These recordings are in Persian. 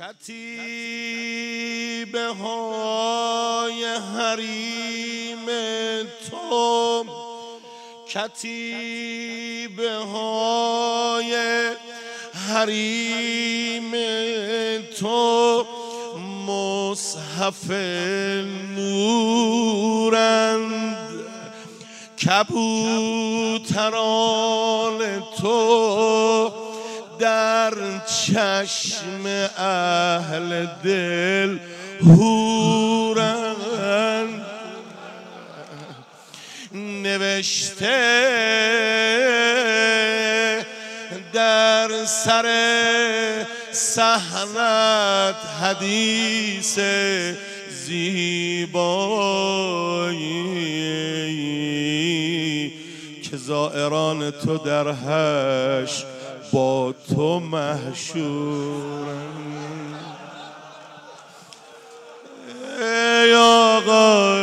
کتیبه های حریم تو، کتیبه های حریم تو مصحف نورند، کبوتران تو در چشم اهل دل حورند. نوشته در سر صحنت حدیث زیبایی که زائران تو در حشر با تو محشورند. ای آقا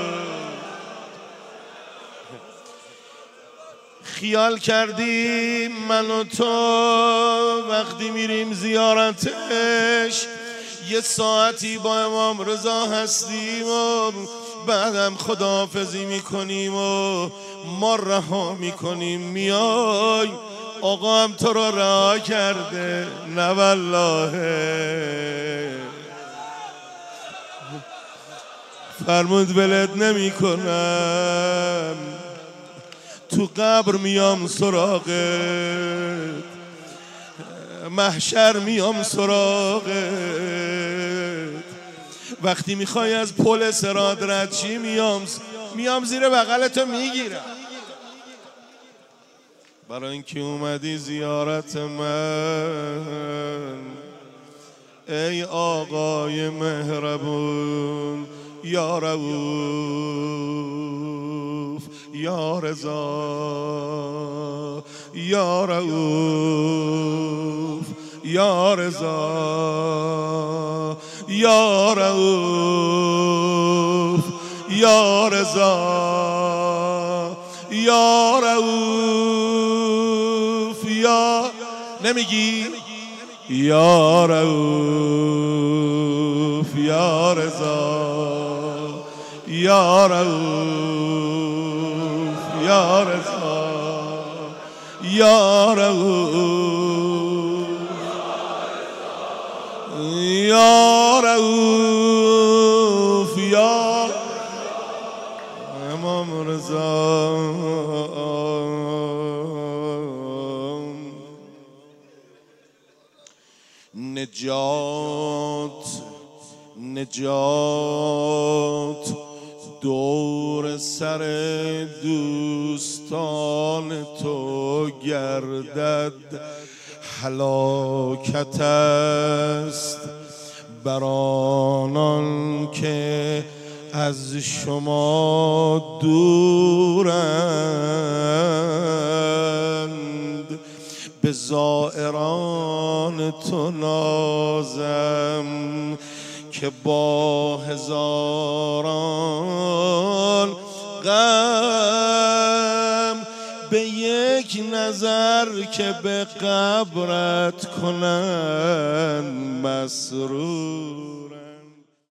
خیال کردیم من و تو وقتی میریم زیارتش یه ساعتی با امام رضا هستیم و بعدم خداحافظی میکنیم و ما رها میکنیم میای آقا هم تو رو رها کرده؟ نه والله. فرمود ولت نمی کنم، تو قبر میام سراغت، محشر میام سراغت، وقتی میخوای از پل صراط رد شی میام زیر بغلتو میگیرم. برای اینکه اومدی زیارت من ای آقای مهربون، یا رؤوف یا رضا، یا رؤوف یا رضا، یا رؤوف یا رضا، یا رؤوف یا نمیگی؟ یا رؤوف یا رضا، یا رؤوف یا رضا، یا رؤوف یا رؤوف یا امام رضا. نجات نجات دور سر دوستان تو گردد، هلاکت است بر آنان که از شما دورند. به زائران تو نازم که با هزاران غم به یک نظر که به قبرت کنن مسرور.